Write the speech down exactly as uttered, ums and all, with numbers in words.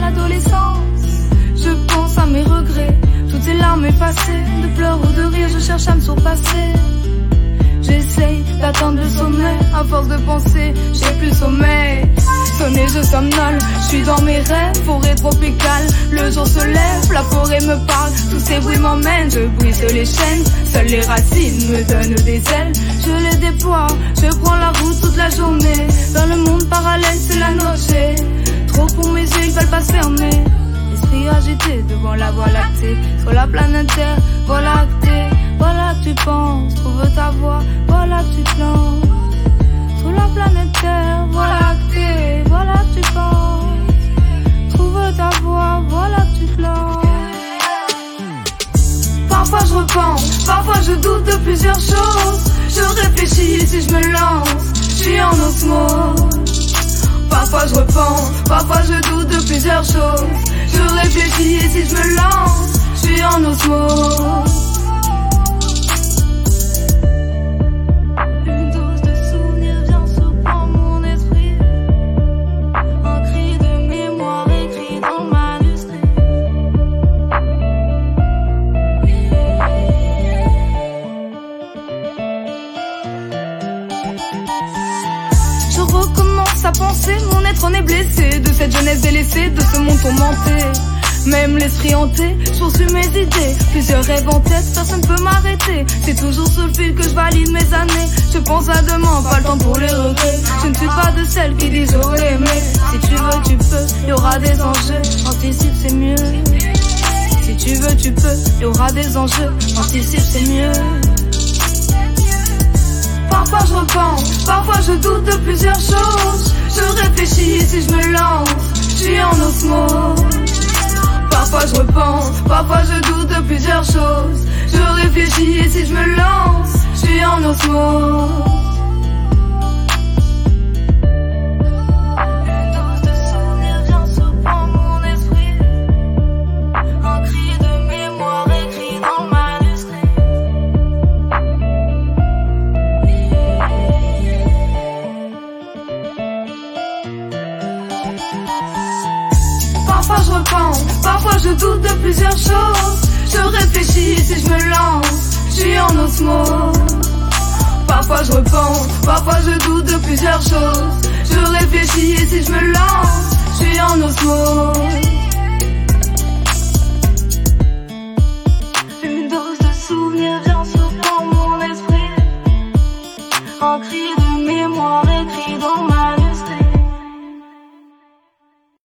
l'adolescence. Je pense à mes regrets, toutes ces larmes effacées. De pleurs ou de rire, je cherche à me surpasser. J'essaye d'atteindre le sommet, à force de penser, j'ai plus sommeil. Sonné, je somnole, je suis dans mes rêves, forêt tropicale. Le jour se lève, la forêt me parle, tous ces bruits m'emmènent, je brise les chaînes. Seules les racines me donnent des ailes, je les déploie, je prends la route toute la journée. Dans le monde parallèle, c'est la noche. Trop pour mes yeux, ils veulent pas se fermer. L'esprit agité devant la voie lactée, sur la planète Terre, voie lactée. Voilà que tu penses, trouve ta voie, voilà que tu te lances. Sur la planète Terre, voilà que t'es, voilà que tu penses. Trouve ta voie, voilà que tu te lances. Parfois je repense, parfois je doute de plusieurs choses. Je réfléchis si je me lance, je suis en osmose. Parfois je repense, parfois je doute de plusieurs choses. Je réfléchis si je me lance, je suis en osmose. À penser, mon être en est blessé de cette jeunesse délaissée, de ce monde tourmenté. Même l'esprit hanté, je poursuis mes idées. Plusieurs rêves en tête, personne ne peut m'arrêter. C'est toujours sur le fil que je valide mes années. Je pense à demain, pas le temps pour les regrets. Je ne suis pas de celles qui disent j'aurais aimé. Si tu veux, tu peux, y aura des enjeux. Anticipe, c'est mieux. Si tu veux, tu peux, y aura des enjeux. Anticipe, c'est mieux. Parfois je repense, parfois je doute de plusieurs choses. Je réfléchis si je me lance, je suis en osmose. Parfois je repense, parfois je doute de plusieurs choses. Je réfléchis si je me lance, je suis en osmose. Parfois je repense, parfois je doute de plusieurs choses. Je réfléchis si je me lance, je suis en osmose. Parfois je repense, parfois je doute de plusieurs choses. Je réfléchis si je me lance, je suis en osmose.